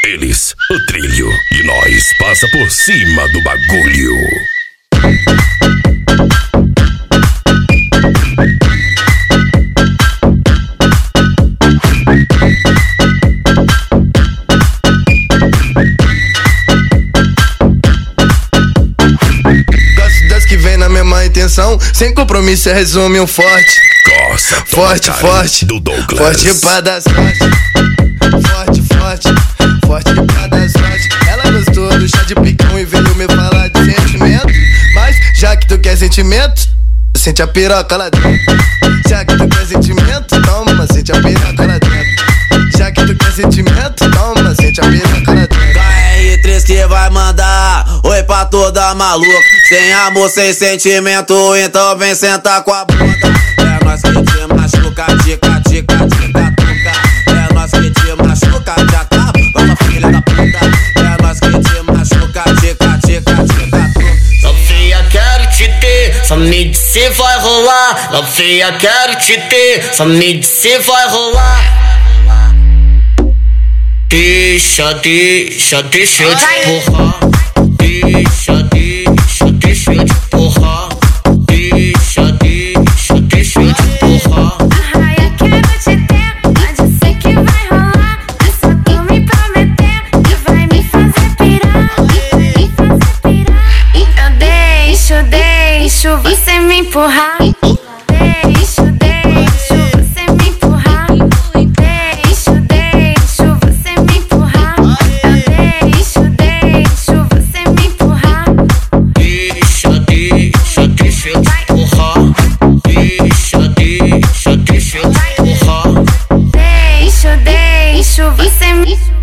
Eles, o trilho, e nós passa por cima do bagulho. Gosto das que vem na mesma intenção, sem compromisso, resume um forte. Gosta, Forte, forte, do Douglas. forte pra dar sorte. Forte, forte, forte pra dar sorte. Ela gostou do chá de picão e veio me falar de sentimento. Mas já que tu quer sentimento, sente a piroca lá dentro. Já que tu quer sentimento, toma, sente a piroca lá dentro. Já que tu quer sentimento, toma, sente a piroca lá dentro. KR3 que vai mandar oi pra toda maluca. Sem amor, sem sentimento, então vem sentar com a bunda. É nós que te machuca, tica, tica, tica, tuca. É nós que te machuca, já tá, vamos filha da puta. É nós que te machuca, tica, tica, tica, tuca. Novinha, quero te ter, só me diz se vai rolar. Novinha, quero te ter, só me diz se vai rolar. Deixa eu te empurrar. Deixa eu te empurrar. Deixa eu te empurrar. Arraia, quero te ter, pode ser que vai rolar. É só tu me prometer que vai me fazer pirar. Eu deixo você me empurrar. Deixo você me empurrar. Deixo você me empurrar. Eu deixo você me empurrar. Deixa eu te empurrar. Deixa eu te empurrar. Deixo você me